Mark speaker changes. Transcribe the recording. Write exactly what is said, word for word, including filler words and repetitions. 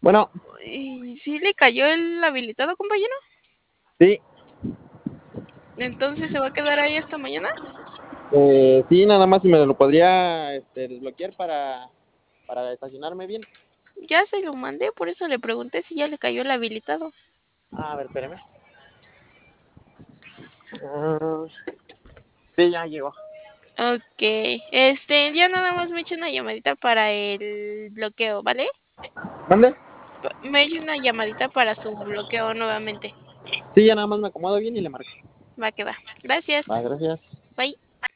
Speaker 1: Bueno,
Speaker 2: ¿Y sí le cayó el habilitado, compañero?
Speaker 1: sí,
Speaker 2: Entonces se va a quedar ahí hasta mañana.
Speaker 1: eh, sí, nada más si me lo podría este, desbloquear para, para estacionarme bien.
Speaker 2: Ya se lo mandé, por eso le pregunté si ya le cayó el habilitado.
Speaker 1: Ah, a ver, espérame. Ah, sí, ya llegó.
Speaker 2: Ok, este, ya nada más me echo una llamadita para el bloqueo, ¿vale?
Speaker 1: ¿Mande?
Speaker 2: Pa- Me echo una llamadita para su bloqueo nuevamente.
Speaker 1: Sí, ya nada más me acomodo bien y le marco.
Speaker 2: Va que va. Gracias.
Speaker 1: Va, gracias.
Speaker 2: Bye.